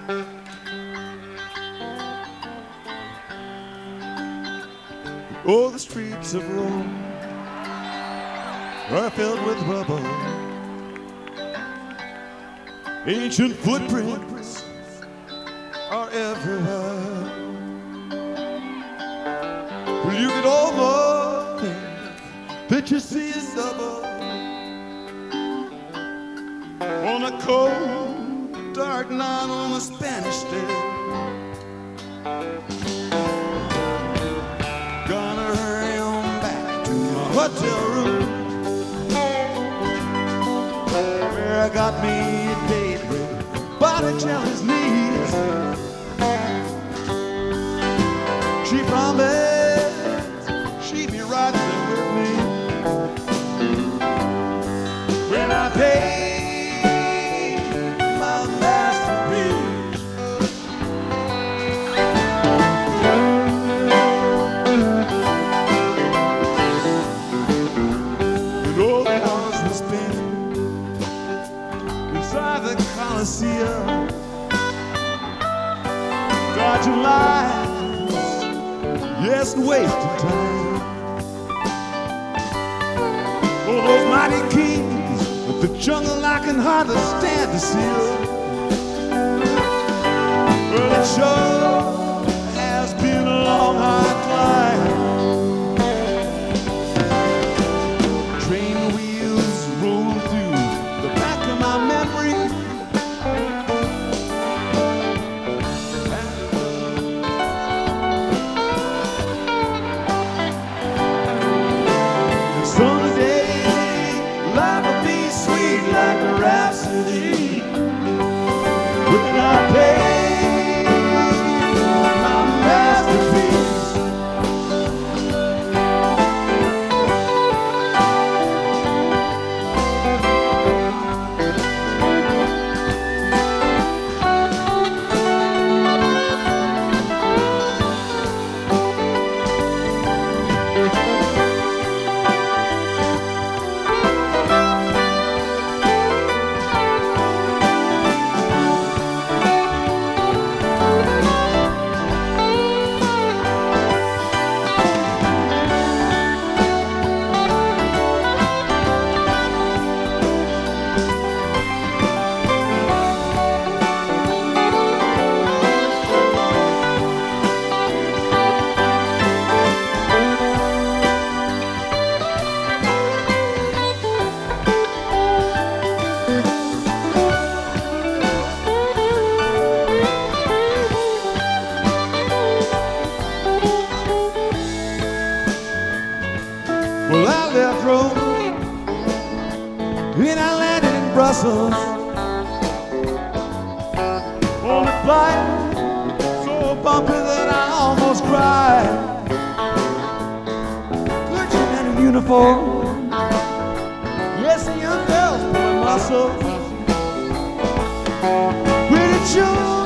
Oh, the streets of Rome are filled with rubble. Ancient footprints are everywhere. Well, you get over that you see is double on a cold, dark night on the Spanish Stairs. Gonna hurry on back to my hotel room where I got me a date with Botticelli's niece. She promised she'd be right there with me when I paid my masterpiece. And all the hours we spent inside the Coliseum, dodging lines, yes, and wasting time. Oh, those mighty kings of the jungle I can hardly stand to see. Well, it sure has been a long, hard climb. Train wheels roll through the back of my memory. Someday life will be sweet like a rhapsody when I pay my masterpiece. Well, I left Rome and I landed in Brussels on a flight so bumpy that I almost cried. Good man in uniform, yes, the young girls pulling muscles. Well, it sure